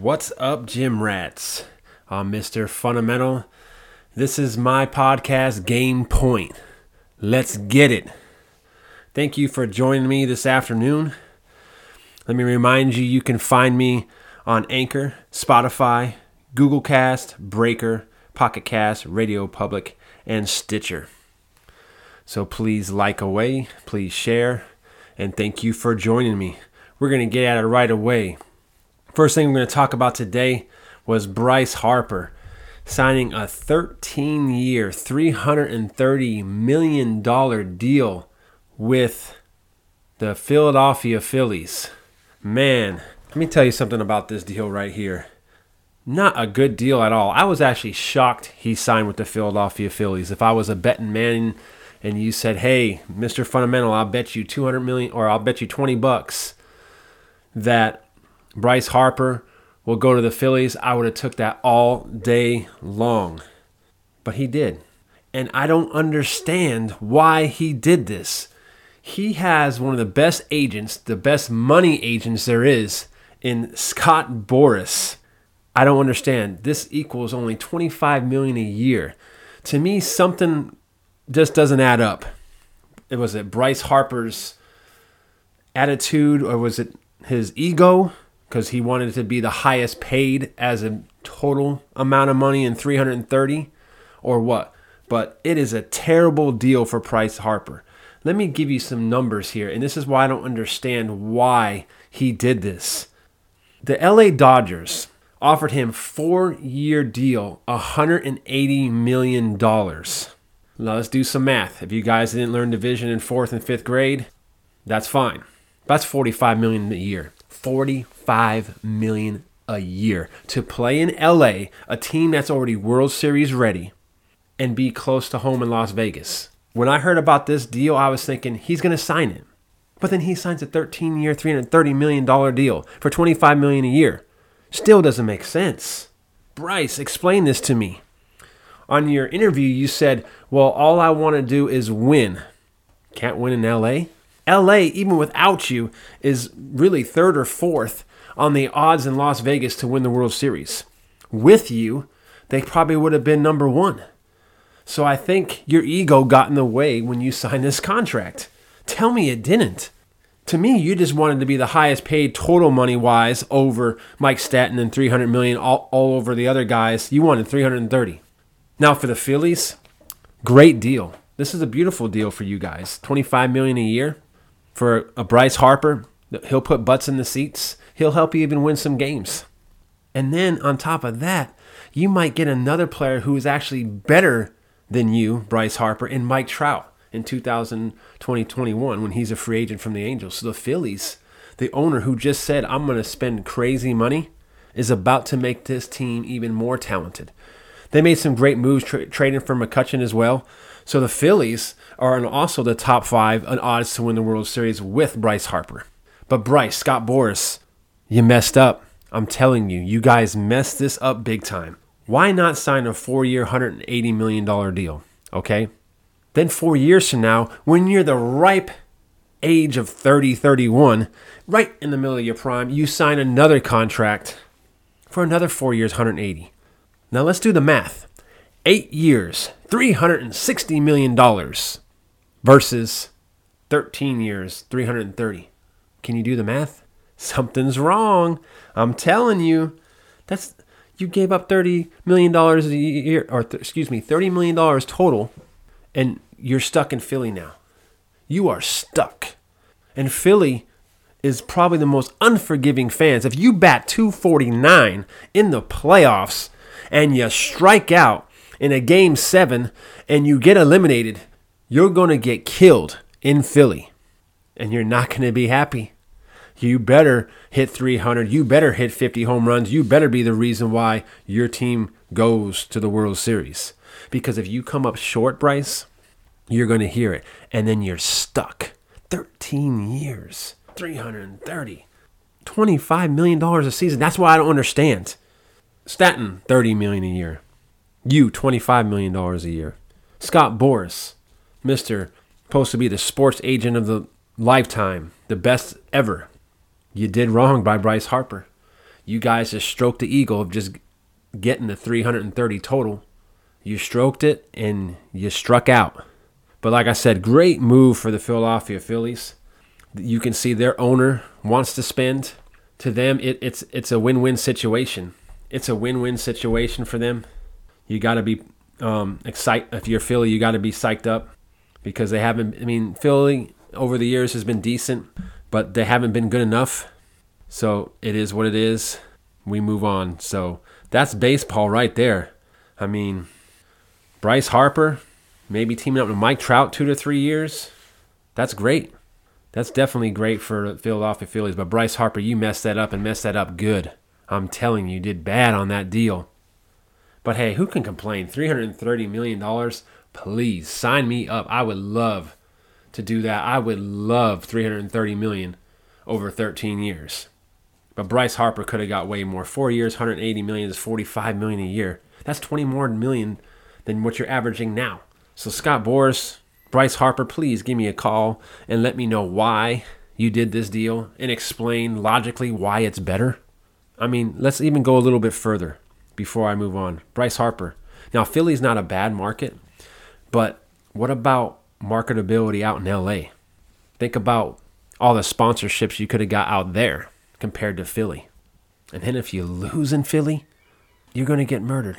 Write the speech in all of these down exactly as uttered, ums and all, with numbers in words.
What's up, gym rats? I'm Mister Fundamental. This is my podcast, Game Point. Let's get it. Thank you for joining me this afternoon. Let me remind you, you can find me on Anchor, Spotify, Google Cast, Breaker, Pocket Cast, Radio Public, and Stitcher. So please like away, please share, and thank you for joining me. We're going to get at it right away. First thing we're going to talk about today was Bryce Harper signing a thirteen-year, three hundred thirty million dollars deal with the Philadelphia Phillies. Man, let me tell you something about this deal right here. Not a good deal at all. I was actually shocked he signed with the Philadelphia Phillies. If I was a betting man and you said, hey, Mister Fundamental, I'll bet you two hundred million dollars or I'll bet you twenty bucks that Bryce Harper will go to the Phillies, I would have took that all day long. But he did. And I don't understand why he did this. He has one of the best agents, the best money agents there is, in Scott Boras. I don't understand. This equals only twenty-five million dollars a year. To me, something just doesn't add up. It was it Bryce Harper's attitude, or was it his ego? Because he wanted to be the highest paid as a total amount of money in three hundred thirty, or what? But it is a terrible deal for Bryce Harper. Let me give you some numbers here, and this is why I don't understand why he did this. The L A Dodgers offered him four-year deal, one hundred eighty million dollars. Now let's do some math. If you guys didn't learn division in fourth and fifth grade, that's fine. That's forty-five million dollars a year. forty-five million dollars a year to play in L A, a team that's already World Series ready, and be close to home in Las Vegas. When I heard about this deal, I was thinking he's going to sign it. But then he signs a thirteen-year, three hundred thirty million dollars deal for twenty-five million dollars a year. Still doesn't make sense. Bryce, explain this to me. On your interview, you said, well, all I want to do is win. Can't win in L A? L A, even without you, is really third or fourth on the odds in Las Vegas to win the World Series. With you, they probably would have been number one. So I think your ego got in the way when you signed this contract. Tell me it didn't. To me, you just wanted to be the highest paid total money-wise over Mike Stanton and three hundred million dollars all, all over the other guys. You wanted three hundred thirty. Now for the Phillies, great deal. This is a beautiful deal for you guys. twenty-five million dollars a year. For a Bryce Harper, he'll put butts in the seats. He'll help you even win some games. And then on top of that, you might get another player who is actually better than you, Bryce Harper, in Mike Trout in two thousand twenty twenty-one when he's a free agent from the Angels. So the Phillies, the owner who just said, I'm going to spend crazy money, is about to make this team even more talented. They made some great moves tra- trading for McCutchen as well. So the Phillies are in also the top five on odds to win the World Series with Bryce Harper. But Bryce, Scott Boras, you messed up. I'm telling you, you guys messed this up big time. Why not sign a four-year, one hundred eighty million dollars deal, okay? Then four years from now, when you're the ripe age of thirty, thirty-one, right in the middle of your prime, you sign another contract for another four years, one hundred eighty. Now let's do the math. Eight years, three hundred sixty million dollars versus thirteen years, three hundred thirty. Can you do the math? Something's wrong. I'm telling you. That's you gave up thirty million dollars a year, or th- excuse me, thirty million dollars total, and you're stuck in Philly now. You are stuck. And Philly is probably the most unforgiving fans. If you bat two forty-nine in the playoffs and you strike out in a game seven and you get eliminated, you're going to get killed in Philly. And you're not going to be happy. You better hit three hundred. You better hit fifty home runs. You better be the reason why your team goes to the World Series. Because if you come up short, Bryce, you're going to hear it. And then you're stuck. thirteen years, three hundred thirty, twenty-five million dollars a season. That's why I don't understand. Stanton, thirty million dollars a year. You, twenty-five million dollars a year. Scott Boras, Mister supposed to be the sports agent of the lifetime, the best ever. You did wrong by Bryce Harper. You guys just stroked the ego of just getting the three hundred thirty total. You stroked it and you struck out. But like I said, great move for the Philadelphia Phillies. You can see their owner wants to spend. To them, it, it's it's a win-win situation. It's a win-win situation for them. You got to be um, excited. If you're Philly, you got to be psyched up because they haven't. I mean, Philly over the years has been decent, but they haven't been good enough. So it is what it is. We move on. So that's baseball right there. I mean, Bryce Harper, maybe teaming up with Mike Trout two to three years. That's great. That's definitely great for the Philadelphia Phillies. But Bryce Harper, you messed that up and messed that up good. I'm telling you, you did bad on that deal. But hey, who can complain? three hundred thirty million dollars? Please, sign me up. I would love to do that. I would love three hundred thirty million dollars over thirteen years. But Bryce Harper could have got way more. Four years, one hundred eighty million dollars is forty-five million dollars a year. That's twenty more million than what you're averaging now. So Scott Boras, Bryce Harper, please give me a call and let me know why you did this deal and explain logically why it's better. I mean, let's even go a little bit further before I move on. Bryce Harper. Now, Philly's not a bad market, but what about marketability out in L A? Think about all the sponsorships you could have got out there compared to Philly. And then if you lose in Philly, you're going to get murdered.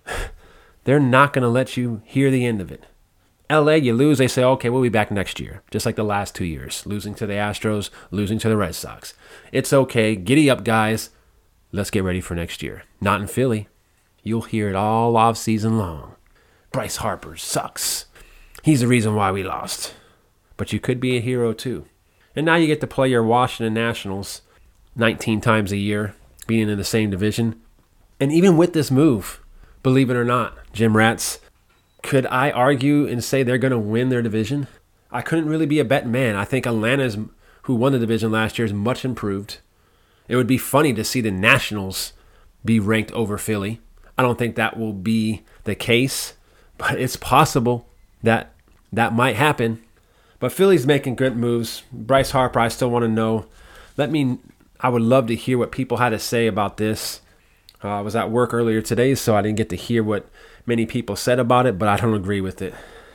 They're not going to let you hear the end of it. L A, you lose, they say, okay, we'll be back next year. Just like the last two years. Losing to the Astros, losing to the Red Sox. It's okay. Giddy up, guys. Let's get ready for next year. Not in Philly. You'll hear it all off season long. Bryce Harper sucks. He's the reason why we lost. But you could be a hero too. And now you get to play your Washington Nationals nineteen times a year, being in the same division. And even with this move, believe it or not, Jim Rats, could I argue and say they're going to win their division? I couldn't really be a betting man. I think Atlanta's, who won the division last year, is much improved. It would be funny to see the Nationals be ranked over Philly. I don't think that will be the case, but it's possible that that might happen. But Philly's making good moves. Bryce Harper, I still want to know. Let me, I would love to hear what people had to say about this. Uh, I was at work earlier today, so I didn't get to hear what many people said about it, but I don't agree with it.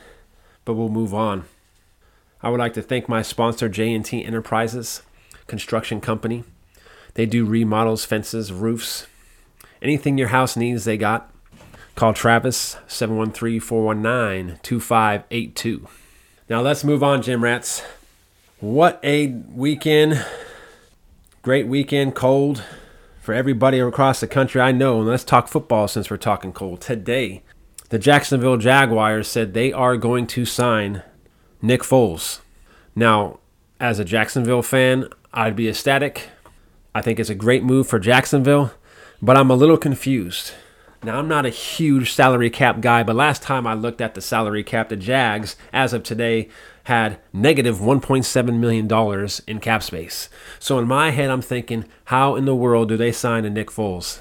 But we'll move on. I would like to thank my sponsor, J and T Enterprises Construction Company. They do remodels, fences, roofs. Anything your house needs, they got. Call Travis, seven one three, four one nine, two five eight two. Now let's move on, Gym Rats. What a weekend. Great weekend, cold. For everybody across the country, I know, and let's talk football since we're talking cold. Today, the Jacksonville Jaguars said they are going to sign Nick Foles. Now, as a Jacksonville fan, I'd be ecstatic. I think it's a great move for Jacksonville, but I'm a little confused. Now, I'm not a huge salary cap guy, but last time I looked at the salary cap, the Jags, as of today, had negative one point seven million dollars in cap space. So in my head, I'm thinking, how in the world do they sign a Nick Foles?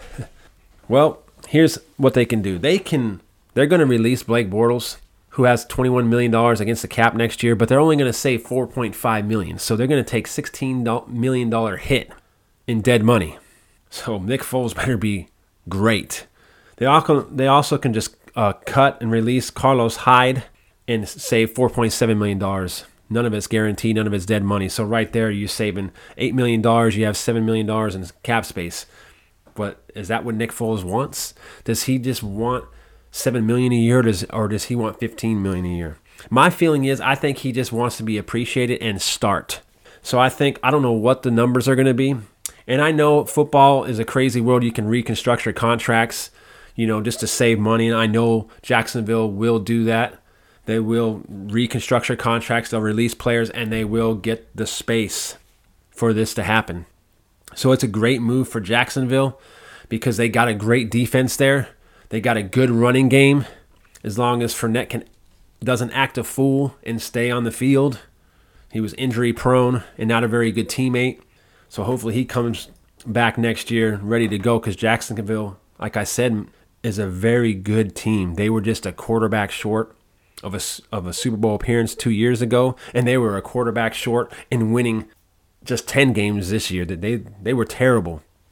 Well, here's what they can do. They can, they're going to release Blake Bortles, who has twenty-one million dollars against the cap next year, but they're only going to save four point five million dollars. So they're going to take sixteen million dollars hit in dead money. So Nick Foles better be great. They also, they also can just uh, cut and release Carlos Hyde and save four point seven million dollars. None of it's guaranteed. None of it's dead money. So right there, you're saving eight million dollars. You have seven million dollars in cap space. But is that what Nick Foles wants? Does he just want seven million dollars a year, or does, or does he want fifteen million dollars a year? My feeling is I think he just wants to be appreciated and start. So I think, I don't know what the numbers are going to be. And I know football is a crazy world. You can reconstruct your contracts, you know, just to save money. And I know Jacksonville will do that. They will reconstruct your contracts. They'll release players, and they will get the space for this to happen. So it's a great move for Jacksonville because they got a great defense there. They got a good running game. As long as Fournette can, doesn't act a fool and stay on the field. He was injury prone and not a very good teammate. So hopefully he comes back next year ready to go, because Jacksonville, like I said, is a very good team. They were just a quarterback short of a, of a Super Bowl appearance two years ago, and they were a quarterback short in winning just ten games this year. They, they were terrible.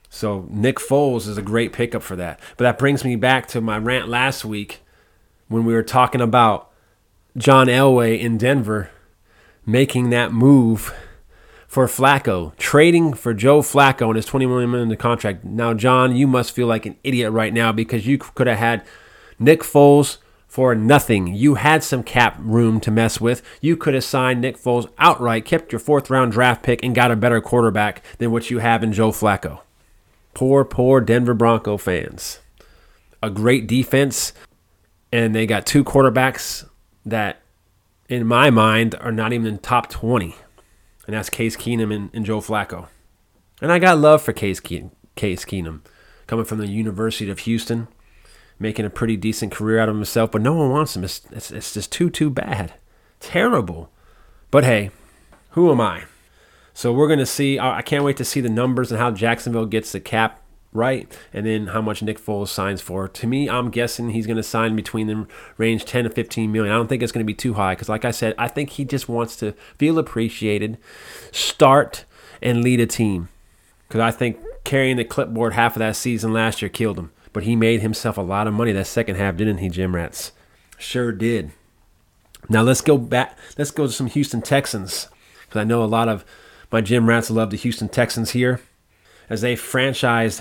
So Nick Foles is a great pickup for that. But that brings me back to my rant last week when we were talking about John Elway in Denver making that move for Flacco, trading for Joe Flacco and his twenty million dollars contract. Now, John, you must feel like an idiot right now because you could have had Nick Foles for nothing. You had some cap room to mess with. You could have signed Nick Foles outright, kept your fourth round draft pick, and got a better quarterback than what you have in Joe Flacco. Poor, poor Denver Bronco fans. A great defense, and they got two quarterbacks that, in my mind, are not even in top twenty. And that's Case Keenum and, and Joe Flacco. And I got love for Case, Ke- Case Keenum, coming from the University of Houston, making a pretty decent career out of himself, but no one wants him. It's, it's, it's just too, too bad. Terrible. But hey, who am I? So we're going to see. I can't wait to see the numbers and how Jacksonville gets the cap right, and then how much Nick Foles signs for. To me, I'm guessing he's going to sign between the range ten to fifteen million. I don't think it's going to be too high because, like I said, I think he just wants to feel appreciated, start, and lead a team. Because I think carrying the clipboard half of that season last year killed him. But he made himself a lot of money that second half, didn't he, Jim Rats? Sure did. Now let's go back. Let's go to some Houston Texans, because I know a lot of my Jim Rats love the Houston Texans here, as they franchised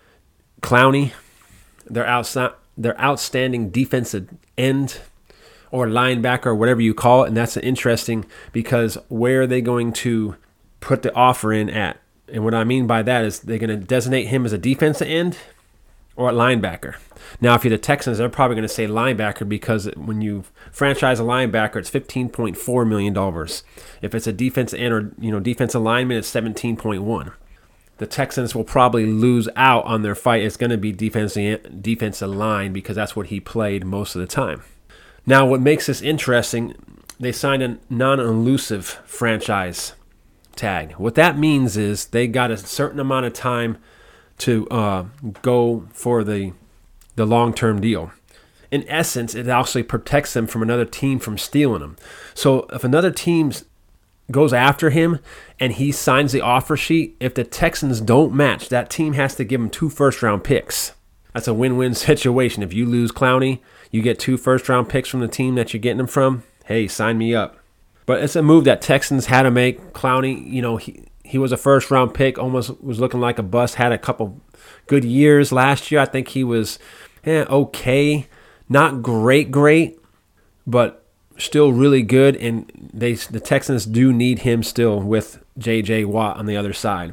Clowney, their outside, their outstanding defensive end or linebacker or whatever you call it, and that's interesting because where are they going to put the offer in at? And what I mean by that is they're going to designate him as a defensive end or a linebacker. Now, if you're the Texans, they're probably going to say linebacker because when you franchise a linebacker, it's fifteen point four million dollars. If it's a defensive end or you know defensive lineman, it's seventeen point one. The Texans will probably lose out on their fight. It's going to be defensive defensive line because that's what he played most of the time. Now, what makes this interesting, they signed a non-elusive franchise tag. What that means is they got a certain amount of time to uh, go for the the long-term deal. In essence, it actually protects them from another team from stealing them. So if another team goes after him and he signs the offer sheet, if the Texans don't match, that team has to give him two first-round picks. That's a win-win situation. If you lose Clowney, you get two first-round picks from the team that you're getting them from. Hey, sign me up. But it's a move that Texans had to make. Clowney, you know, he, he was a first-round pick, almost was looking like a bust, had a couple good years last year. I think he was eh, okay, not great, great, but still really good, and they the Texans do need him still with J J Watt on the other side.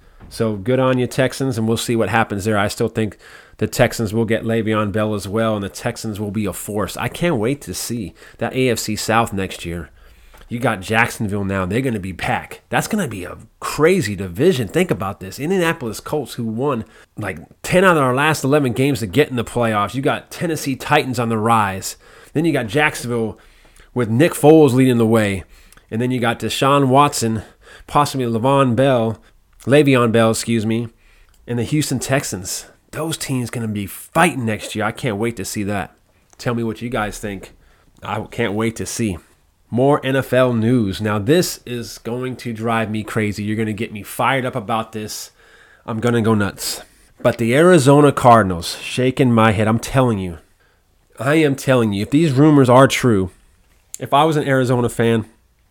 So good on you, Texans, and we'll see what happens there. I still think the Texans will get Le'Veon Bell as well, and the Texans will be a force. I can't wait to see that A F C South next year. You got Jacksonville now. They're going to be back. That's going to be a crazy division. Think about this. Indianapolis Colts, who won like ten out of our last eleven games to get in the playoffs. You got Tennessee Titans on the rise. Then you got Jacksonville with Nick Foles leading the way. And then you got Deshaun Watson, possibly Le'Veon Bell, Le'Veon Bell, excuse me, and the Houston Texans. Those teams going to be fighting next year. I can't wait to see that. Tell me what you guys think. I can't wait to see. More N F L news. Now, this is going to drive me crazy. You're going to get me fired up about this. I'm going to go nuts. But the Arizona Cardinals, shaking my head. I'm telling you. I am telling you, if these rumors are true, if I was an Arizona fan,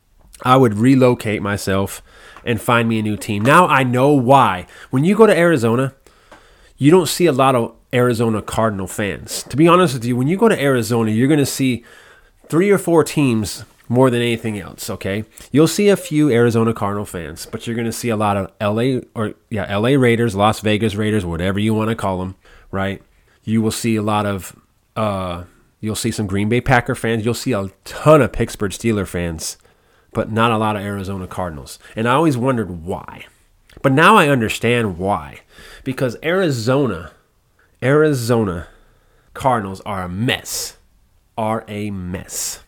I would relocate myself and find me a new team. Now I know why. When you go to Arizona, you don't see a lot of Arizona Cardinal fans. To be honest with you, when you go to Arizona, you're going to see three or four teams more than anything else, okay? You'll see a few Arizona Cardinal fans, but you're going to see a lot of L A or yeah, L A Raiders, Las Vegas Raiders, whatever you want to call them, right? You will see a lot of uh you'll see some Green Bay Packer fans. You'll see a ton of Pittsburgh Steelers fans, but not a lot of Arizona Cardinals. And I always wondered why. But now I understand why. Because Arizona, Arizona Cardinals are a mess. Are a mess.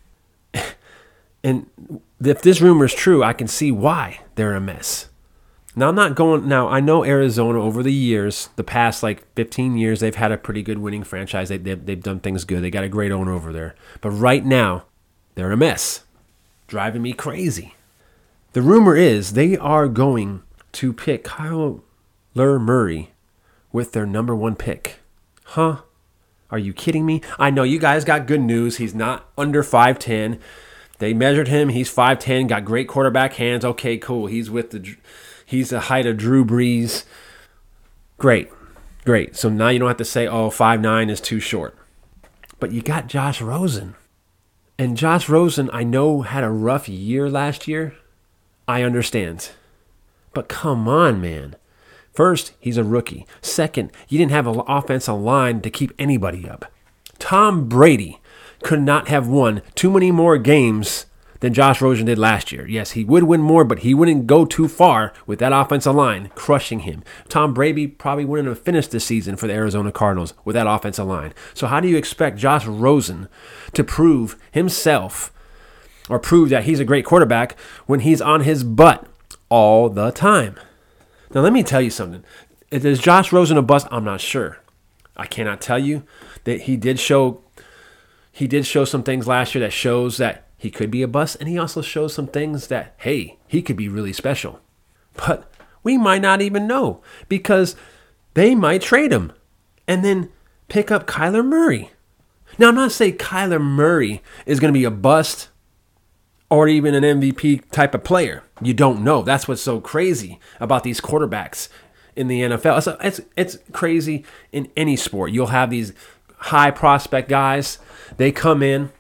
And if this rumor is true, I can see why they're a mess. Now, I'm not going... Now, I know Arizona over the years, the past like fifteen years, they've had a pretty good winning franchise. They, they've, they've done things good. They got a great owner over there. But right now, they're a mess. Driving me crazy. The rumor is they are going to pick Kyler Murray with their number one pick. Huh? Are you kidding me? I know you guys got good news. He's not under five ten. They measured him. He's five ten, got great quarterback hands. Okay, cool. He's with the he's the height of Drew Brees. Great. Great. So now you don't have to say, oh, five nine is too short. But you got Josh Rosen. And Josh Rosen, I know, had a rough year last year. I understand. But come on, man. First, he's a rookie. Second, you didn't have an offensive line to keep anybody up. Tom Brady could not have won too many more games than Josh Rosen did last year. Yes, he would win more, but he wouldn't go too far with that offensive line crushing him. Tom Brady probably wouldn't have finished the season for the Arizona Cardinals with that offensive line. So how do you expect Josh Rosen to prove himself or prove that he's a great quarterback when he's on his butt all the time? Now, let me tell you something. Is Josh Rosen a bust? I'm not sure. I cannot tell you that he did show he did show some things last year that shows that he could be a bust, and he also shows some things that, hey, he could be really special. But we might not even know because they might trade him and then pick up Kyler Murray. Now, I'm not saying Kyler Murray is going to be a bust or even an M V P type of player. You don't know. That's what's so crazy about these quarterbacks in the N F L. It's, it's, it's crazy in any sport. You'll have these high prospect guys. They come in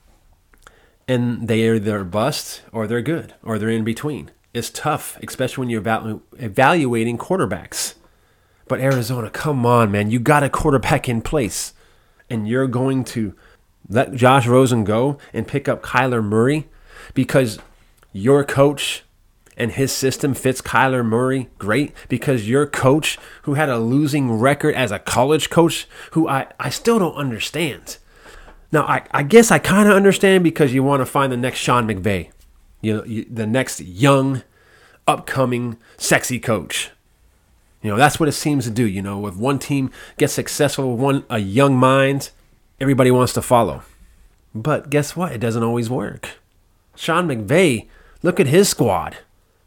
and they are either bust or they're good or they're in between. It's tough, especially when you're evalu- evaluating quarterbacks. But Arizona, come on, man. You got a quarterback in place. And you're going to let Josh Rosen go and pick up Kyler Murray because your coach and his system fits Kyler Murray great, because your coach who had a losing record as a college coach, who I, I still don't understand. Now, I, I guess I kind of understand because you want to find the next Sean McVay, you know, you, the next young, upcoming, sexy coach. You know, that's what it seems to do. You know, if one team gets successful with one a young mind, everybody wants to follow. But guess what? It doesn't always work. Sean McVay, look at his squad.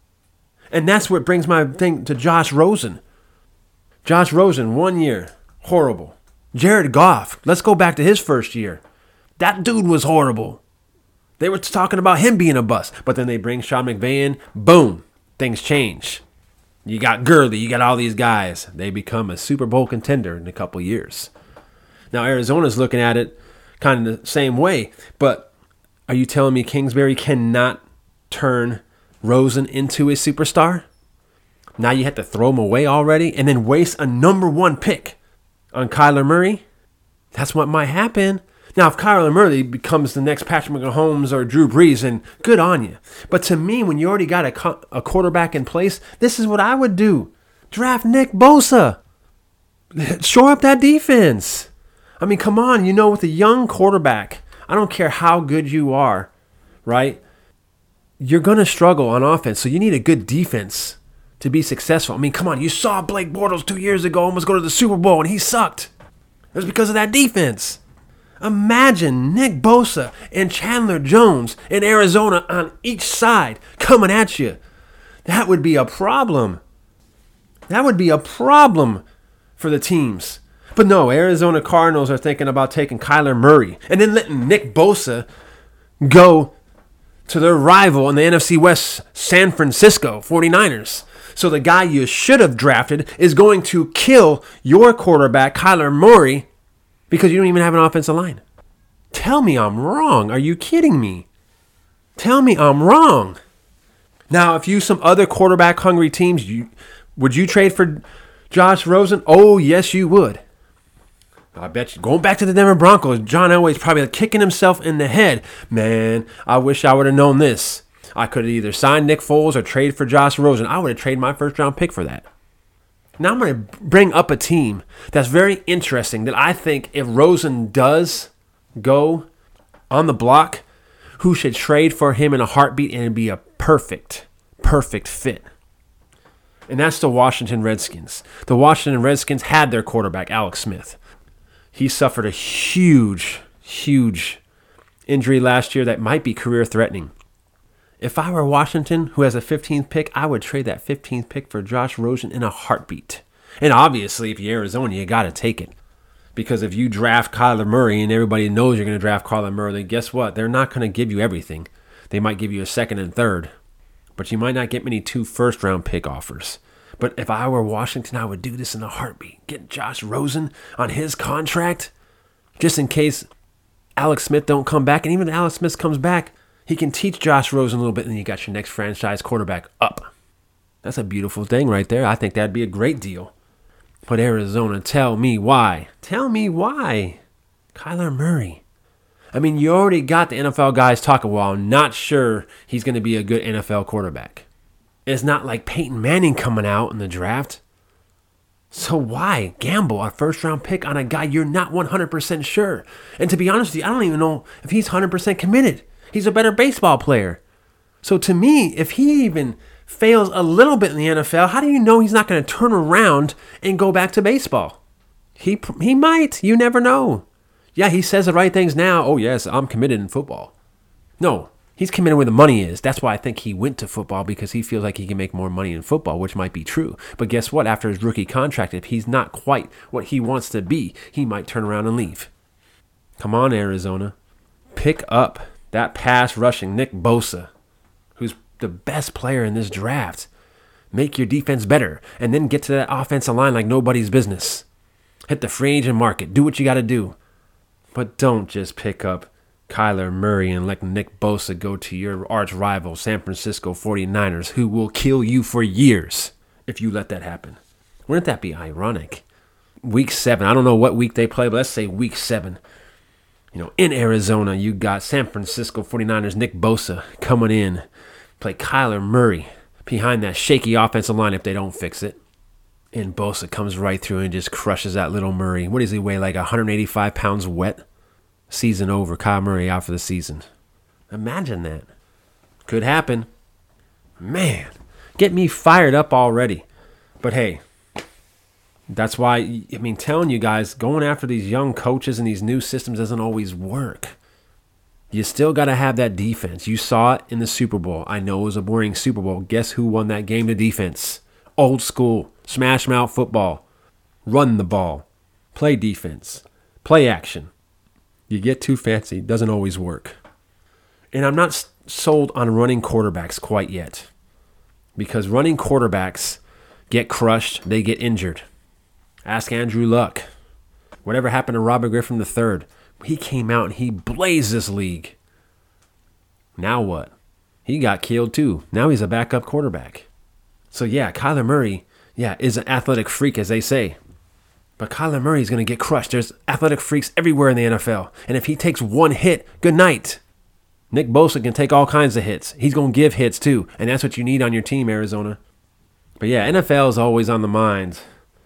And that's what brings my thing to Josh Rosen. Josh Rosen, one year, horrible. Jared Goff, let's go back to his first year. That dude was horrible. They were talking about him being a bust. But then they bring Sean McVay in, boom, things change. You got Gurley, you got all these guys. They become a Super Bowl contender in a couple years. Now Arizona's looking at it kind of the same way. But are you telling me Kingsbury cannot turn Rosen into a superstar? Now you have to throw him away already and then waste a number one pick on Kyler Murray? That's what might happen. Now, if Kyler Murray becomes the next Patrick Mahomes or Drew Brees, then good on you. But to me, when you already got a, co- a quarterback in place, this is what I would do. Draft Nick Bosa. Shore up that defense. I mean, come on. You know, with a young quarterback, I don't care how good you are, right? You're going to struggle on offense, so you need a good defense to be successful. I mean, come on. You saw Blake Bortles two years ago almost go to the Super Bowl, and he sucked. It was because of that defense. Imagine Nick Bosa and Chandler Jones in Arizona on each side coming at you. That would be a problem. That would be a problem for the teams. But no, Arizona Cardinals are thinking about taking Kyler Murray and then letting Nick Bosa go to their rival in the N F C West, San Francisco forty-niners. So the guy you should have drafted is going to kill your quarterback, Kyler Murray, because you don't even have an offensive line. Tell me I'm wrong. Are you kidding me? Tell me I'm wrong. Now, if you some other quarterback-hungry teams, you would you trade for Josh Rosen? Oh, yes, you would. I bet you. Going back to the Denver Broncos, John Elway's probably kicking himself in the head. Man, I wish I would have known this. I could have either signed Nick Foles or trade for Josh Rosen. I would have traded my first-round pick for that. Now I'm going to bring up a team that's very interesting that I think if Rosen does go on the block, who should trade for him in a heartbeat and it'd be a perfect, perfect fit. And that's the Washington Redskins. The Washington Redskins had their quarterback, Alex Smith. He suffered a huge, huge injury last year that might be career-threatening. If I were Washington, who has a fifteenth pick, I would trade that fifteenth pick for Josh Rosen in a heartbeat. And obviously, if you're Arizona, you got to take it. Because if you draft Kyler Murray and everybody knows you're going to draft Kyler Murray, then guess what? They're not going to give you everything. They might give you a second and third. But you might not get many two first-round pick offers. But if I were Washington, I would do this in a heartbeat. Get Josh Rosen on his contract just in case Alex Smith don't come back. And even if Alex Smith comes back, he can teach Josh Rosen a little bit, and then you got your next franchise quarterback up. That's a beautiful thing right there. I think that'd be a great deal. But Arizona, tell me why. Tell me why. Kyler Murray. I mean, you already got the N F L guys talking, well, I'm not sure he's going to be a good N F L quarterback. It's not like Peyton Manning coming out in the draft. So why gamble a first-round pick on a guy you're not one hundred percent sure? And to be honest with you, I don't even know if he's one hundred percent committed. He's a better baseball player. So to me, if he even fails a little bit in the N F L, how do you know he's not going to turn around and go back to baseball? He he might. You never know. Yeah, he says the right things now. Oh, yes, I'm committed in football. No, he's committed where the money is. That's why I think he went to football, because he feels like he can make more money in football, which might be true. But guess what? After his rookie contract, if he's not quite what he wants to be, he might turn around and leave. Come on, Arizona. Pick up that pass rushing Nick Bosa, who's the best player in this draft. Make your defense better, and then get to that offensive line like nobody's business. Hit the free agent market. Do what you got to do. But don't just pick up Kyler Murray and let Nick Bosa go to your arch rival, San Francisco forty-niners, who will kill you for years if you let that happen. Wouldn't that be ironic? Week seven. I don't know what week they play, but let's say week seven. You know, in Arizona, you got San Francisco forty-niners, Nick Bosa coming in. Play Kyler Murray behind that shaky offensive line if they don't fix it. And Bosa comes right through and just crushes that little Murray. What does he weigh, like one hundred eighty-five pounds wet? Season over. Kyler Murray out for the season. Imagine that. Could happen. Man, get me fired up already. But hey, that's why, I mean, telling you guys, going after these young coaches and these new systems doesn't always work. You still got to have that defense. You saw it in the Super Bowl. I know it was a boring Super Bowl. Guess who won that game? The defense. Old school. Smash mouth football. Run the ball. Play defense. Play action. You get too fancy. It doesn't always work. And I'm not sold on running quarterbacks quite yet. Because running quarterbacks get crushed. They get injured. Ask Andrew Luck. Whatever happened to Robert Griffin the third? He came out and he blazed this league. Now what? He got killed too. Now he's a backup quarterback. So yeah, Kyler Murray, yeah, is an athletic freak, as they say. But Kyler Murray is going to get crushed. There's athletic freaks everywhere in the N F L. And if he takes one hit, good night. Nick Bosa can take all kinds of hits. He's going to give hits too. And that's what you need on your team, Arizona. But yeah, N F L is always on the minds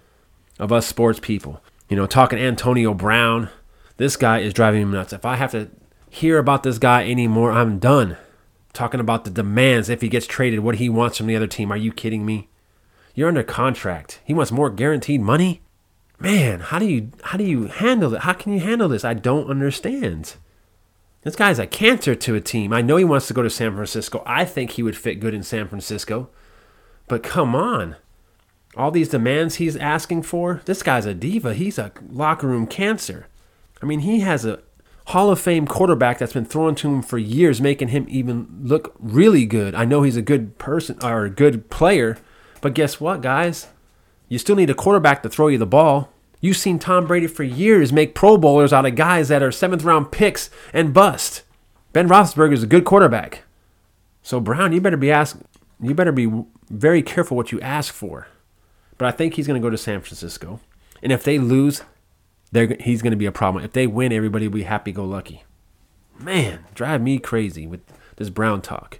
of us sports people. You know, talking Antonio Brown. This guy is driving me nuts. If I have to hear about this guy anymore, I'm done. Talking about the demands if he gets traded, what he wants from the other team. Are you kidding me? You're under contract. He wants more guaranteed money? Man, how do you how do you handle it? How can you handle this? I don't understand. This guy's a cancer to a team. I know he wants to go to San Francisco. I think he would fit good in San Francisco. But come on. All these demands he's asking for, this guy's a diva. He's a locker room cancer. I mean, he has a Hall of Fame quarterback that's been thrown to him for years, making him even look really good. I know he's a good person or a good player, but guess what, guys? You still need a quarterback to throw you the ball. You've seen Tom Brady for years make Pro Bowlers out of guys that are seventh round picks and bust. Ben Roethlisberger is a good quarterback. So Brown, you better be ask, you better be very careful what you ask for. But I think he's going to go to San Francisco. And if they lose, they're, he's going to be a problem. If they win, everybody will be happy-go-lucky. Man, drive me crazy with this Brown talk.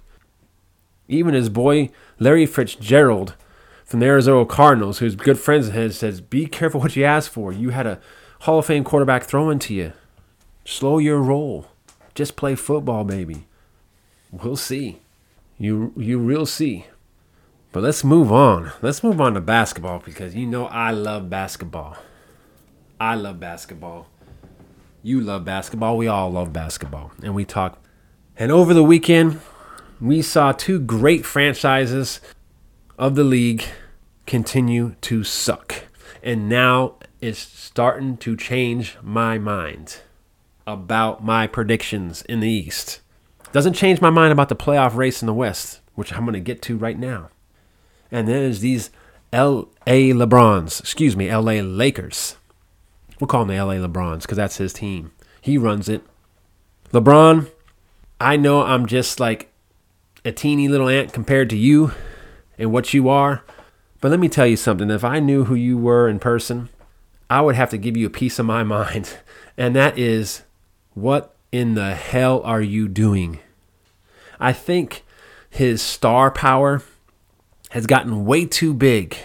Even his boy, Larry Fitzgerald, from the Arizona Cardinals, who's good friends of his, says, be careful what you ask for. You had a Hall of Fame quarterback thrown to you. Slow your roll. Just play football, baby. We'll see. You you will see. But let's move on. Let's move on to basketball because you know I love basketball. I love basketball. You love basketball. We all love basketball. And we talk. And over the weekend, we saw two great franchises of the league continue to suck. And now it's starting to change my mind about my predictions in the East. Doesn't change my mind about the playoff race in the West, which I'm going to get to right now. And there's these L A LeBrons, excuse me, L A Lakers. We'll call them the L A LeBrons because that's his team. He runs it. LeBron, I know I'm just like a teeny little ant compared to you and what you are. But let me tell you something. If I knew who you were in person, I would have to give you a piece of my mind. And that is, what in the hell are you doing? I think his star power has gotten way too big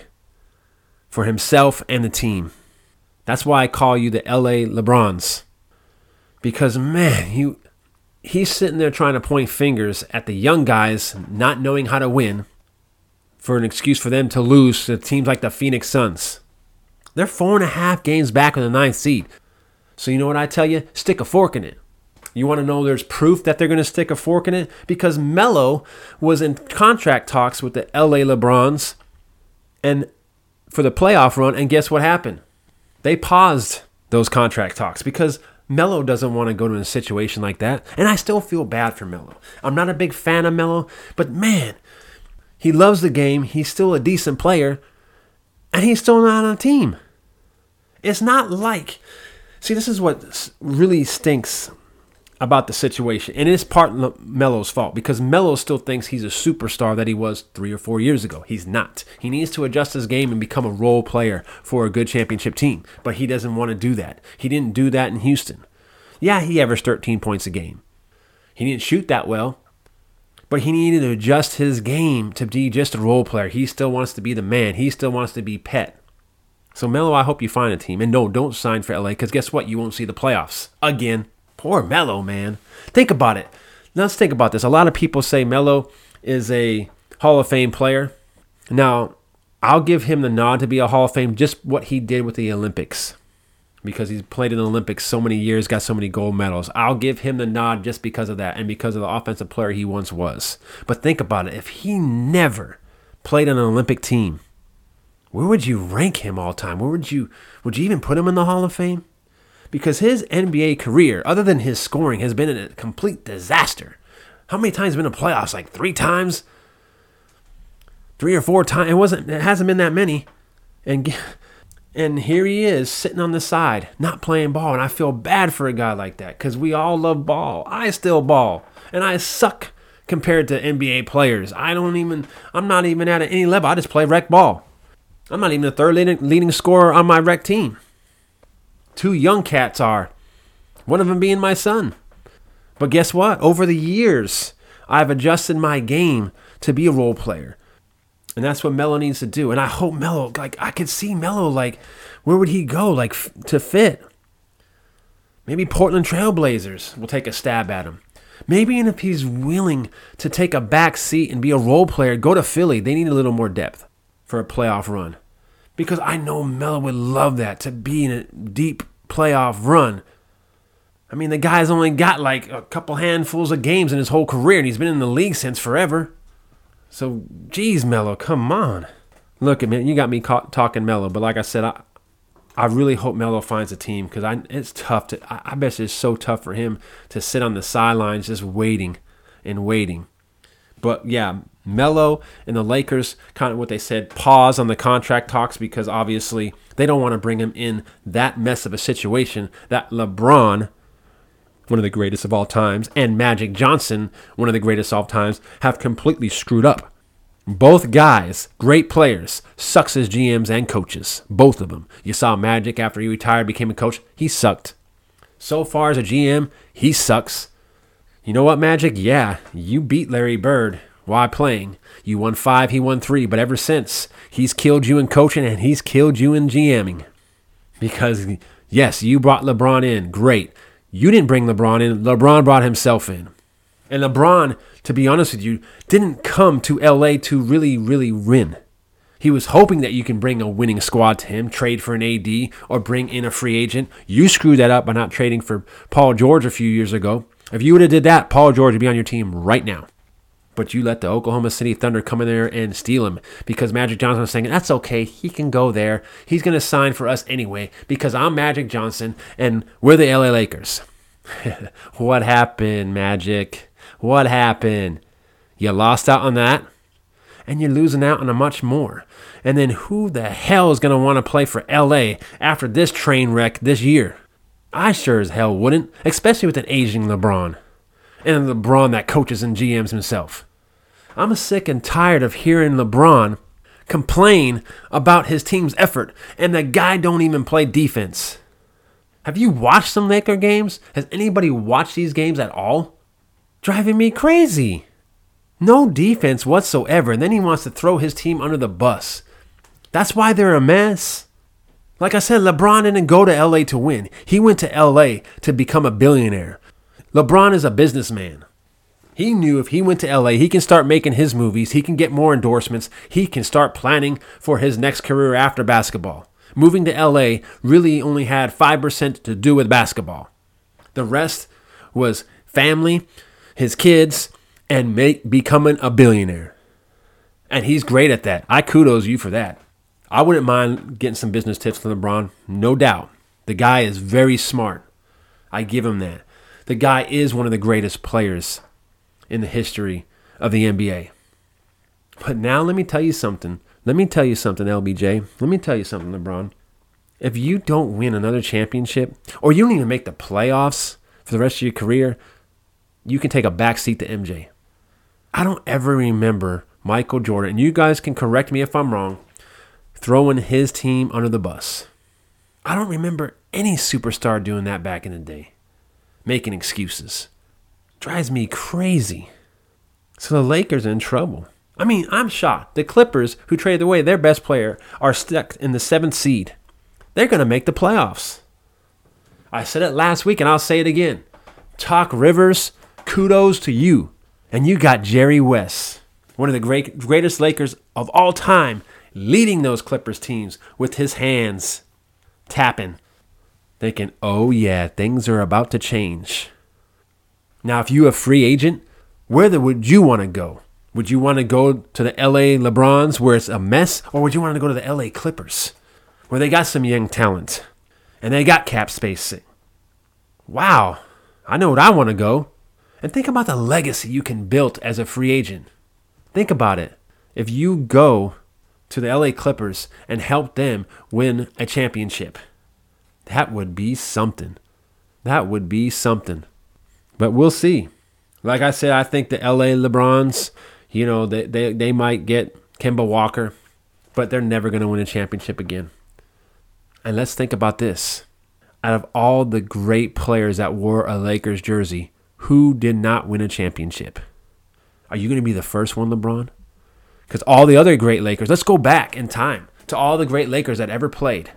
for himself and the team. That's why I call you the L A LeBrons. Because, man, you... He's sitting there trying to point fingers at the young guys not knowing how to win for an excuse for them to lose to teams like the Phoenix Suns. They're four and a half games back on the ninth seed. So you know what I tell you? Stick a fork in it. You want to know there's proof that they're going to stick a fork in it? Because Melo was in contract talks with the L A LeBrons and for the playoff run, and guess what happened? They paused those contract talks because Melo doesn't want to go to a situation like that. And I still feel bad for Melo. I'm not a big fan of Melo, but man, he loves the game. He's still a decent player, and he's still not on a team. It's not like, see, this is what really stinks about the situation. And it's part Melo's fault because Melo still thinks he's a superstar that he was three or four years ago. He's not. He needs to adjust his game and become a role player for a good championship team. But he doesn't want to do that. He didn't do that in Houston. Yeah, he averaged thirteen points a game. He didn't shoot that well. But he needed to adjust his game to be just a role player. He still wants to be the man. He still wants to be pet. So Melo, I hope you find a team. And no, don't sign for L A because guess what? You won't see the playoffs again. Poor Melo, man. Think about it. Let's think about this. A lot of people say Melo is a Hall of Fame player. Now, I'll give him the nod to be a Hall of Fame just what he did with the Olympics. Because he's played in the Olympics so many years, got so many gold medals. I'll give him the nod just because of that and because of the offensive player he once was. But think about it. If he never played on an Olympic team, where would you rank him all time? Where would you would you even put him in the Hall of Fame? Because his N B A career, other than his scoring, has been a complete disaster. How many times has been in the playoffs? Like three times? Three or four times. It wasn't. It hasn't been that many. And and here he is sitting on the side, not playing ball. And I feel bad for a guy like that because we all love ball. I still ball. And I suck compared to N B A players. I don't even, I'm not even at any level. I just play rec ball. I'm not even the third leading, leading scorer on my rec team. Two young cats are. One of them being my son. But guess what? Over the years, I've adjusted my game to be a role player. And that's what Melo needs to do. And I hope Melo, like, I could see Melo, like, where would he go, like, f- to fit? Maybe Portland Trailblazers will take a stab at him. Maybe if he's willing to take a back seat and be a role player, go to Philly. They need a little more depth for a playoff run. Because I know Melo would love that, to be in a deep playoff run. I mean, the guy's only got like a couple handfuls of games in his whole career, and he's been in the league since forever. So, geez, Melo, come on. Look, man, you got me caught talking Melo, but like I said, I I really hope Melo finds a team because I it's tough to. I, I bet it's so tough for him to sit on the sidelines just waiting and waiting. But yeah, Melo and the Lakers, kind of what they said, pause on the contract talks because obviously they don't want to bring him in that mess of a situation that LeBron, one of the greatest of all times, and Magic Johnson, one of the greatest of all times, have completely screwed up. Both guys, great players, sucks as G Ms and coaches. Both of them. You saw Magic after he retired, became a coach. He sucked. So far as a G M, he sucks. You know what, Magic? Yeah, you beat Larry Bird while playing. You won five, he won three. But ever since, he's killed you in coaching and he's killed you in GMing. Because, yes, you brought LeBron in. Great. You didn't bring LeBron in. LeBron brought himself in. And LeBron, to be honest with you, didn't come to L A to really, really win. He was hoping that you can bring a winning squad to him, trade for an A D, or bring in a free agent. You screwed that up by not trading for Paul George a few years ago. If you would have did that, Paul George would be on your team right now. But you let the Oklahoma City Thunder come in there and steal him because Magic Johnson was saying, that's okay. He can go there. He's going to sign for us anyway because I'm Magic Johnson and we're the L A Lakers. What happened, Magic? What happened? You lost out on that and you're losing out on a much more. And then who the hell is going to want to play for L A after this train wreck this year? I sure as hell wouldn't, especially with an aging LeBron. And a LeBron that coaches and G Ms himself. I'm sick and tired of hearing LeBron complain about his team's effort, and the guy don't even play defense. Have you watched some Laker games? Has anybody watched these games at all? Driving me crazy. No defense whatsoever, and then he wants to throw his team under the bus. That's why they're a mess. Like I said, LeBron didn't go to L A to win. He went to L A to become a billionaire. LeBron is a businessman. He knew if he went to L A, he can start making his movies. He can get more endorsements. He can start planning for his next career after basketball. Moving to L A really only had five percent to do with basketball. The rest was family, his kids, and make, becoming a billionaire. And he's great at that. I kudos you for that. I wouldn't mind getting some business tips from LeBron. No doubt. The guy is very smart. I give him that. The guy is one of the greatest players in the history of the N B A. But now let me tell you something. Let me tell you something, L B J. Let me tell you something, LeBron. If you don't win another championship, or you don't even make the playoffs for the rest of your career, you can take a back seat to M J. I don't ever remember Michael Jordan, and you guys can correct me if I'm wrong, throwing his team under the bus. I don't remember any superstar doing that back in the day. Making excuses. Drives me crazy. So the Lakers are in trouble. I mean, I'm shocked. The Clippers, who traded away their best player, are stuck in the seventh seed. They're going to make the playoffs. I said it last week and I'll say it again. Doc Rivers, kudos to you. And you got Jerry West, one of the great, greatest Lakers of all time, leading those Clippers teams with his hands tapping, thinking, oh yeah, things are about to change. Now, if you're a free agent, where the, would you want to go? Would you want to go to the L A LeBrons where it's a mess? Or would you want to go to the L A Clippers where they got some young talent and they got cap space? Wow, I know what I want to go. And think about the legacy you can build as a free agent. Think about it. If you go to the L A Clippers and help them win a championship, that would be something. That would be something. But we'll see. Like I said, I think the L A LeBrons, you know, they, they, they might get Kemba Walker, but they're never going to win a championship again. And let's think about this. Out of all the great players that wore a Lakers jersey, who did not win a championship? Are you going to be the first one, LeBron? Because all the other great Lakers, let's go back in time to all the great Lakers that ever played.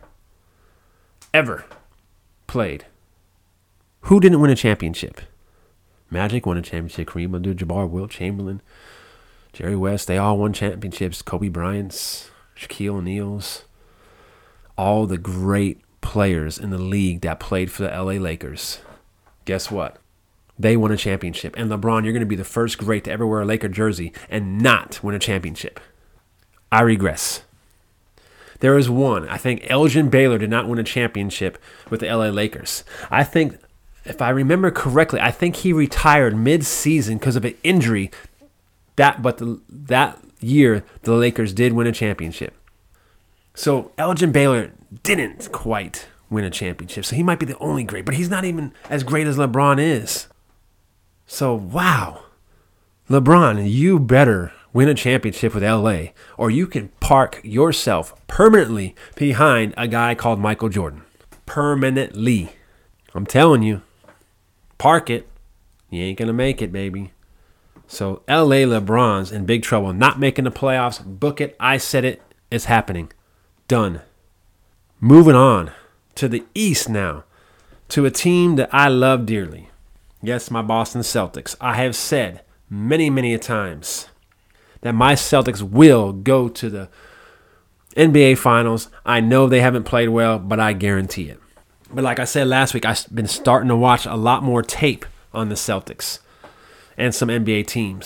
Ever played. Who didn't win a championship? Magic won a championship. Kareem Abdul-Jabbar, Wilt Chamberlain, Jerry West, they all won championships. Kobe Bryant's, Shaquille O'Neal's. All the great players in the league that played for the L A Lakers. Guess what? They won a championship. And LeBron, you're going to be the first great to ever wear a Laker jersey and not win a championship. I regress. There is one. I think Elgin Baylor did not win a championship with the L A Lakers. I think, if I remember correctly, I think he retired mid-season because of an injury. That, but the, that year, the Lakers did win a championship. So Elgin Baylor didn't quite win a championship. So he might be the only great, but he's not even as great as LeBron is. So, wow. LeBron, you better win a championship with L A, or you can park yourself permanently behind a guy called Michael Jordan. Permanently. I'm telling you. Park it. You ain't going to make it, baby. So, L A LeBron's in big trouble. Not making the playoffs. Book it. I said it. It's happening. Done. Moving on to the East now. To a team that I love dearly. Yes, my Boston Celtics. I have said many, many a times that my Celtics will go to the N B A Finals. I know they haven't played well, but I guarantee it. But like I said last week, I've been starting to watch a lot more tape on the Celtics and some N B A teams.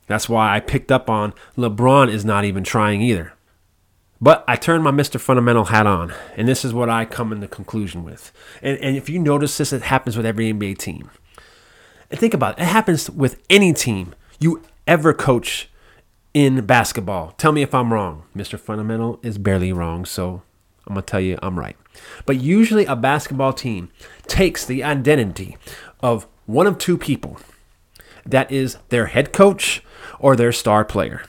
That's why I picked up on LeBron is not even trying either. But I turned my Mister Fundamental hat on, and this is what I come in the conclusion with. And, and if you notice this, it happens with every N B A team. And think about it. It happens with any team you ever coach in basketball. Tell me if I'm wrong. Mister Fundamental is barely wrong, so I'm going to tell you I'm right. But usually a basketball team takes the identity of one of two people. That is their head coach or their star player.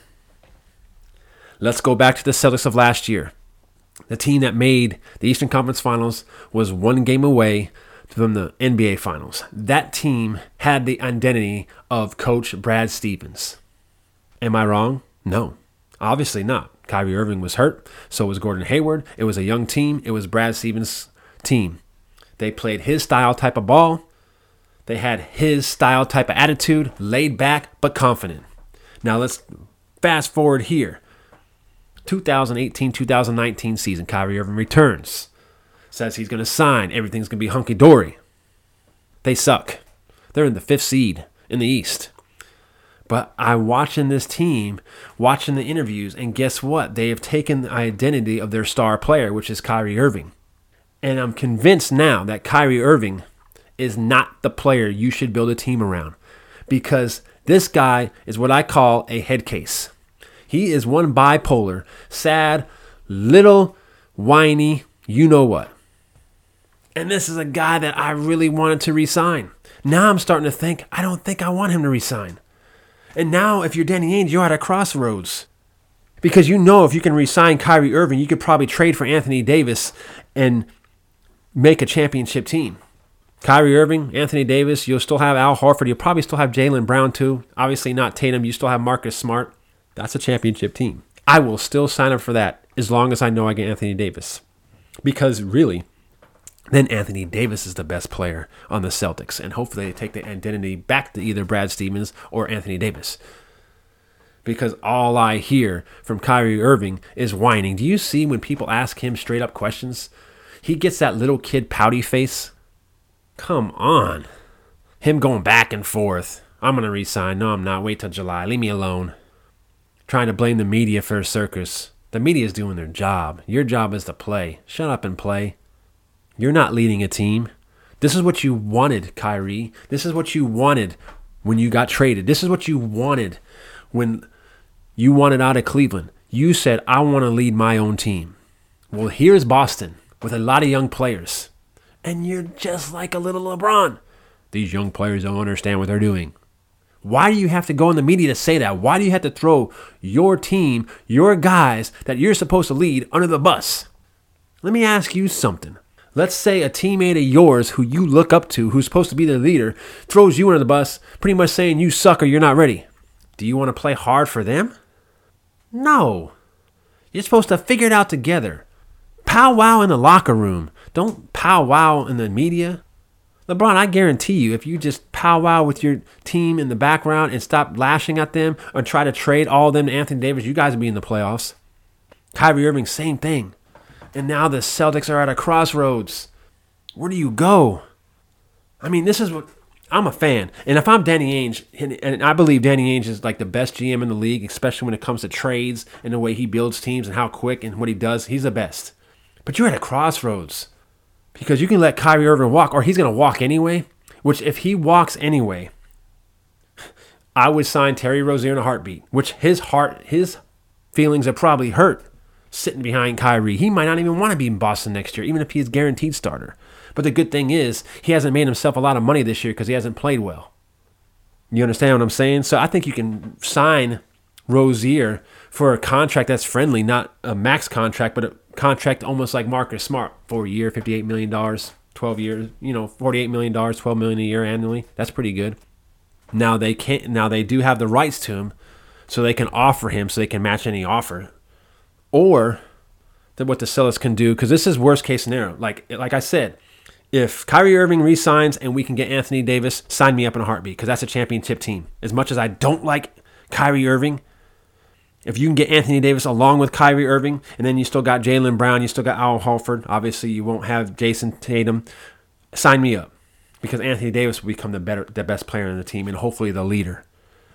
Let's go back to the Celtics of last year. The team that made the Eastern Conference Finals was one game away from the N B A Finals. That team had the identity of Coach Brad Stevens. Am I wrong? No, obviously not. Kyrie Irving was hurt, so was Gordon Hayward. It was a young team. It was Brad Stevens' team. They played his style type of ball. They had his style type of attitude, laid back but confident. Now let's fast forward here. twenty eighteen twenty nineteen season, Kyrie Irving returns. Says he's going to sign. Everything's going to be hunky-dory. They suck. They're in the fifth seed in the East. But I'm watching this team, watching the interviews, and guess what? They have taken the identity of their star player, which is Kyrie Irving. And I'm convinced now that Kyrie Irving is not the player you should build a team around, because this guy is what I call a head case. He is one bipolar, sad, little, whiny, you know what. And this is a guy that I really wanted to resign. Now I'm starting to think, I don't think I want him to resign. And now if you're Danny Ainge, you're at a crossroads. Because you know if you can resign Kyrie Irving, you could probably trade for Anthony Davis and make a championship team. Kyrie Irving, Anthony Davis, you'll still have Al Horford. You'll probably still have Jaylen Brown too. Obviously not Tatum. You still have Marcus Smart. That's a championship team. I will still sign up for that as long as I know I get Anthony Davis. Because really, then Anthony Davis is the best player on the Celtics. And hopefully they take the identity back to either Brad Stevens or Anthony Davis. Because all I hear from Kyrie Irving is whining. Do you see when people ask him straight up questions? He gets that little kid pouty face. Come on. Him going back and forth. I'm going to resign. No, I'm not. Wait till July. Leave me alone. Trying to blame the media for a circus. The media is doing their job. Your job is to play. Shut up and play. You're not leading a team. This is what you wanted, Kyrie. This is what you wanted when you got traded. This is what you wanted when you wanted out of Cleveland. You said, I want to lead my own team. Well, here's Boston with a lot of young players. And you're just like a little LeBron. These young players don't understand what they're doing. Why do you have to go in the media to say that? Why do you have to throw your team, your guys that you're supposed to lead under the bus? Let me ask you something. Let's say a teammate of yours who you look up to, who's supposed to be the leader, throws you under the bus, pretty much saying you suck or you're not ready. Do you want to play hard for them? No. You're supposed to figure it out together. Powwow in the locker room. Don't powwow in the media. LeBron, I guarantee you, if you just powwow with your team in the background and stop lashing at them or try to trade all of them to Anthony Davis, you guys will be in the playoffs. Kyrie Irving, same thing. And now the Celtics are at a crossroads. Where do you go? I mean, this is what... I'm a fan. And if I'm Danny Ainge, and I believe Danny Ainge is like the best G M in the league, especially when it comes to trades and the way he builds teams and how quick and what he does, he's the best. But you're at a crossroads. Because you can let Kyrie Irving walk, or he's going to walk anyway. Which, if he walks anyway, I would sign Terry Rozier in a heartbeat. Which his heart, his feelings are probably hurt sitting behind Kyrie. He might not even want to be in Boston next year, even if he's guaranteed starter. But the good thing is, he hasn't made himself a lot of money this year because he hasn't played well. You understand what I'm saying? So I think you can sign Rozier for a contract that's friendly, not a max contract, but a contract almost like Marcus Smart, four year, fifty-eight million dollars, twelve years, you know, forty-eight million dollars, twelve million dollars a year annually. That's pretty good. Now they can't. Now they do have the rights to him, so they can offer him, so they can match any offer, or that what the Celtics can do, because this is worst case scenario. Like like I said, if Kyrie Irving re-signs and we can get Anthony Davis, sign me up in a heartbeat, because that's a championship team. As much as I don't like Kyrie Irving, if you can get Anthony Davis along with Kyrie Irving, and then you still got Jaylen Brown, you still got Al Horford, obviously you won't have Jason Tatum, sign me up. Because Anthony Davis will become the better, the best player on the team, and hopefully the leader.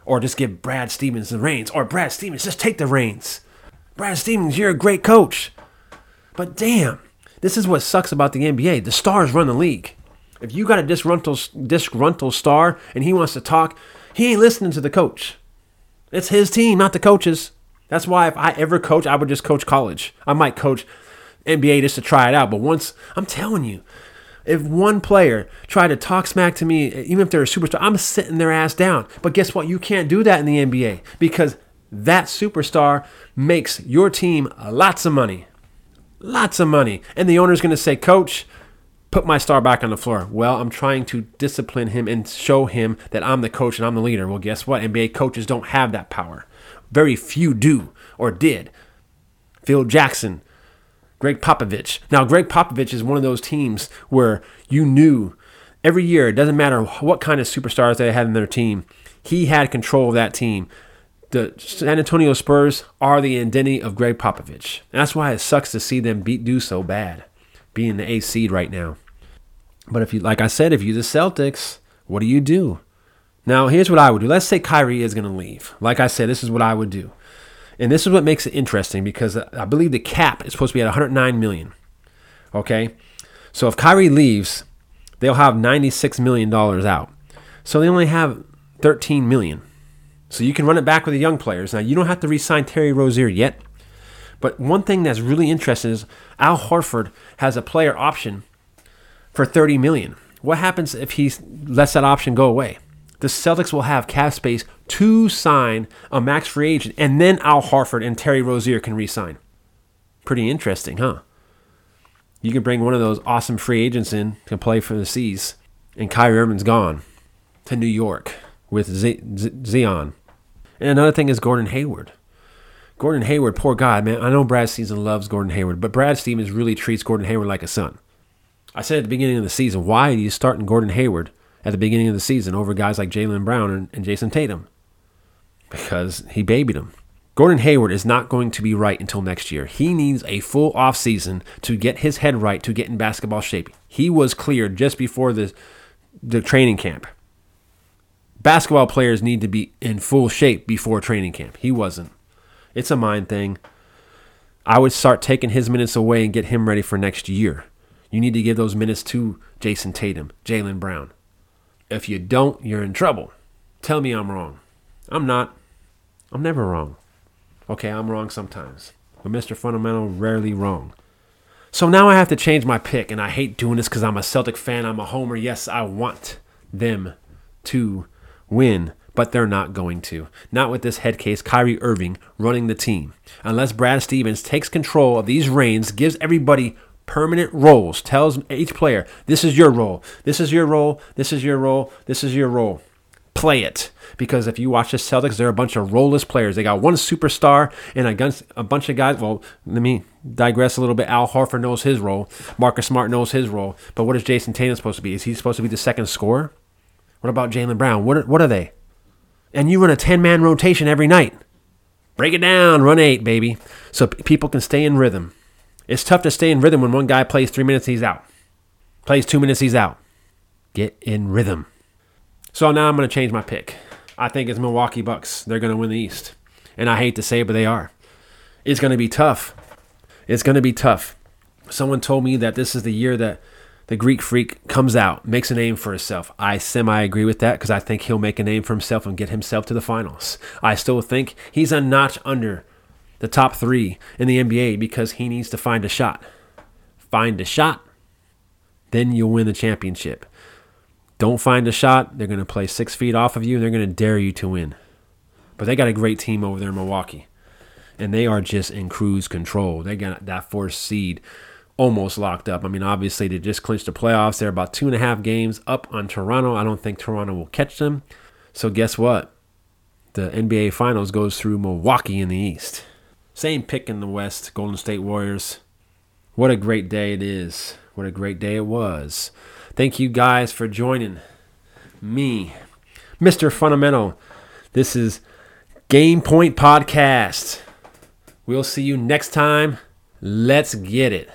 Or just give Brad Stevens the reins. Or Brad Stevens, just take the reins. Brad Stevens, you're a great coach. But damn, this is what sucks about the N B A. The stars run the league. If you got a disgruntled, disgruntled star and he wants to talk, he ain't listening to the coach. It's his team, not the coach's. That's why if I ever coach, I would just coach college. I might coach N B A just to try it out. But once, I'm telling you, if one player tried to talk smack to me, even if they're a superstar, I'm sitting their ass down. But guess what? You can't do that in the N B A because that superstar makes your team lots of money. Lots of money. And the owner's going to say, Coach, put my star back on the floor. Well, I'm trying to discipline him and show him that I'm the coach and I'm the leader. Well, guess what? N B A coaches don't have that power. Very few do or did. Phil Jackson, Greg Popovich. Now, Greg Popovich is one of those teams where you knew every year, it doesn't matter what kind of superstars they had in their team, he had control of that team. The San Antonio Spurs are the identity of Greg Popovich. And that's why it sucks to see them beat do so bad, being the eighth seed right now. But if you, like I said, if you're the Celtics, what do you do? Now, here's what I would do. Let's say Kyrie is going to leave. Like I said, this is what I would do. And this is what makes it interesting because I believe the cap is supposed to be at one hundred nine million dollars. Okay? So if Kyrie leaves, they'll have ninety-six million dollars out. So they only have thirteen million dollars. So you can run it back with the young players. Now, you don't have to re-sign Terry Rozier yet. But one thing that's really interesting is Al Horford has a player option for thirty million dollars. What happens if he lets that option go away? The Celtics will have cap space to sign a max free agent, and then Al Horford and Terry Rozier can re-sign. Pretty interesting, huh? You can bring one of those awesome free agents in to play for the C's, and Kyrie Irving's gone to New York with Z- Z- Zion. And another thing is Gordon Hayward. Gordon Hayward, poor guy, man. I know Brad Stevens loves Gordon Hayward, but Brad Stevens really treats Gordon Hayward like a son. I said at the beginning of the season, why are you starting Gordon Hayward at the beginning of the season over guys like Jaylen Brown and, and Jason Tatum? Because he babied him. Gordon Hayward is not going to be right until next year. He needs a full offseason to get his head right, to get in basketball shape. He was cleared just before the, the training camp. Basketball players need to be in full shape before training camp. He wasn't. It's a mind thing. I would start taking his minutes away and get him ready for next year. You need to give those minutes to Jason Tatum, Jaylen Brown. If you don't, you're in trouble. Tell me I'm wrong. I'm not. I'm never wrong. Okay, I'm wrong sometimes. But Mister Fundamental, rarely wrong. So now I have to change my pick, and I hate doing this because I'm a Celtic fan. I'm a homer. Yes, I want them to win, but they're not going to. Not with this head case, Kyrie Irving running the team. Unless Brad Stevens takes control of these reins, gives everybody permanent roles, tells each player, this is your role, this is your role, this is your role, this is your role. Play it. Because if you watch the Celtics, they're a bunch of role-less players. They got one superstar and a, a bunch of guys. Well, let me digress a little bit. Al Horford knows his role. Marcus Smart knows his role. But what is Jason Tatum supposed to be? Is he supposed to be the second scorer? What about Jaylen Brown? What are, what are they? And you run a ten-man rotation every night. Break it down. Run eight, baby. So p- people can stay in rhythm. It's tough to stay in rhythm when one guy plays three minutes, he's out. Plays two minutes, he's out. Get in rhythm. So now I'm going to change my pick. I think it's Milwaukee Bucks. They're going to win the East. And I hate to say it, but they are. It's going to be tough. It's going to be tough. Someone told me that this is the year that the Greek Freak comes out, makes a name for himself. I semi-agree with that because I think he'll make a name for himself and get himself to the finals. I still think he's a notch under the top three in the N B A because he needs to find a shot. Find a shot, then you'll win the championship. Don't find a shot, they're going to play six feet off of you, and they're going to dare you to win. But they got a great team over there in Milwaukee, and they are just in cruise control. They got that fourth seed almost locked up. I mean, obviously, they just clinched the playoffs. They're about two and a half games up on Toronto. I don't think Toronto will catch them. So guess what? The N B A Finals goes through Milwaukee in the East. Same pick in the West, Golden State Warriors. What a great day it is. What a great day it was. Thank you guys for joining me, Mister Fundamental. This is Game Point Podcast. We'll see you next time. Let's get it.